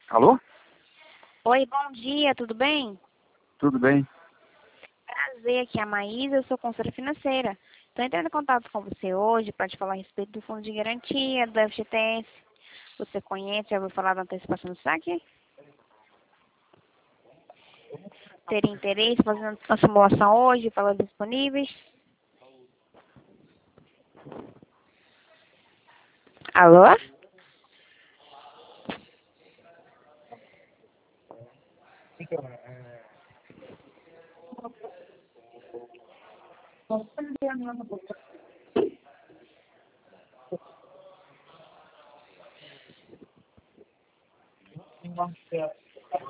Alô? Oi, bom dia, tudo bem? Tudo bem? Prazer, aqui é a Maísa, eu sou consultora financeira. Estou entrando em contato com você hoje para te falar a respeito do fundo de garantia, do FGTS. Você conhece, já ouviu falar da antecipação do saque? Teria interesse fazendo uma simulação hoje, valores disponíveis? Alô?